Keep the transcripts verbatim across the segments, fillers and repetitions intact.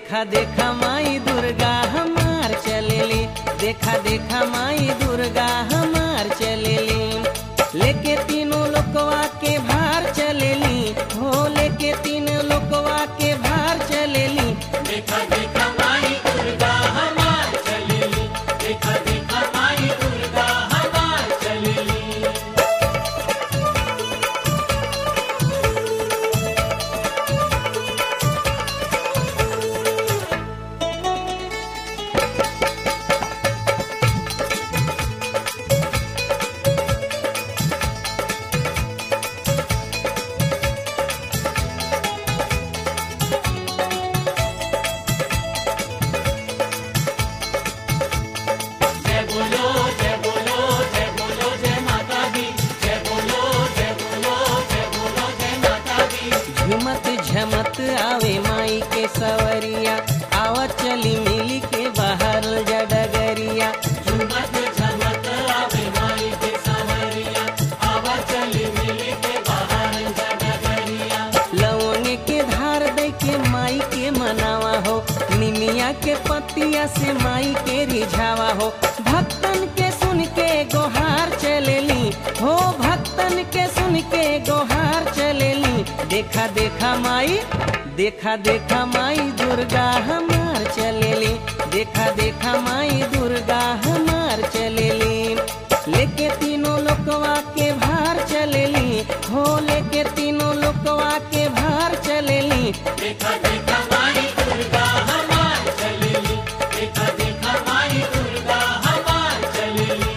देखा देखा माई दुर्गा हमार चलेली, देखा देखा माई दुर्गा हमार चलेली। लेके तीनों लोकवा के भार चलेली, हो लेके तीन लोकवा के भार चलेली। देखा देखा माई दुर्गा हमार चलेली, देखा देखा माई दुर्गा हमार चलेली। झुमत झमत आवे माई के सवरिया, आवा चली मिली के बाहर जा डगरिया। झुमत झमत आवे माई के सवरिया, आवा चली मिली के बाहर जा डगरिया। लवंगे के धार दे के माई के मनावा हो, निमिया के पतिया से माई के रिझावा हो। भक्तन के सुन के गोहार चलेली, हो भक्तन के सुन के गोहार चलेली। देखा देखा माई, देखा देखा माई दुर्गा हमार चलेली, देखा देखा माई दुर्गा हमार चलेली। लेके तीनों लोकवा के भार चलेली, हो लेके तीनों लोकवा के भार चलेली। देखा देखा माई दुर्गा हमार चलेली, देखा देखा माई दुर्गा हमार चलेली।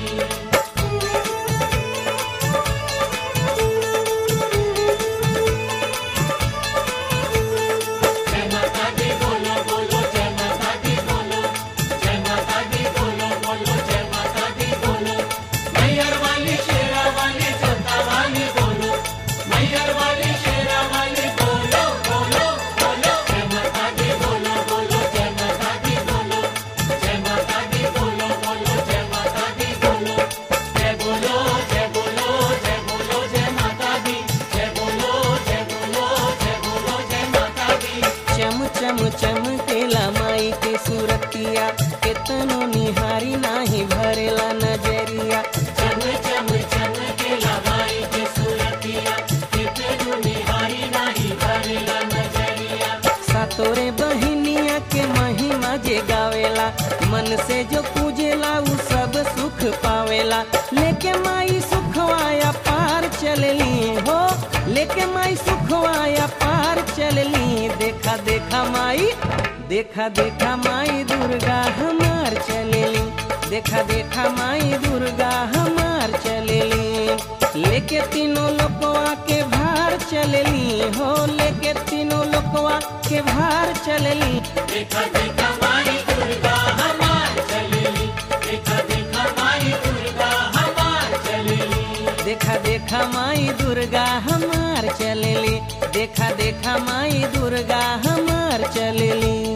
जय माता दी बोलो बोलो, जय माता दी बोलो, जय माता दी बोलो बोलो, जय माता दी बोलो। मैयर वाली शेरा वाली जोता वाली बोलो, मैयर वाली शेरा वाली बोलो बोलो बोलो। जय माता दी बोलो बोलो, जय माता दी बोलो, जय माता दी बोलो बोलो, जय माता दी बोलो। जय बोलो जय बोलो जय बोलो जय माता दी, जय बोलो जय बोलो जय बोलो जय माता दी। चम चम चमकेला माई के सूरतिया, केतनो निहारी नाही भरेला नजरिया। चम चम चमकेला माई के सूरतिया, कितनु निहारी नाही भरेला नजरिया। सातोरे बहिनिया के महिमा जे गावेला, मन से जो पूजेला उ सब सुख पावेला। लेके माई सुखवाया पार चलली, हो लेके माई सुखवाया पार चलली। देखा देखा माई, देखा देखा माई दुर्गा हमार चलेली, देखा देखा माई दुर्गा हमार चलेली। लेके तीनों लोकवा के भार चलेली, हो लेके तीनों लोकवा के भार चलेली। देखा देखा माई दुर्गा हमार चलेली, देखा देखा माई दुर्गा हमार चलेली। देखा देखा माई दुर्गा हमार चलेली, देखा देखा माई दुर्गा हमार चलेली।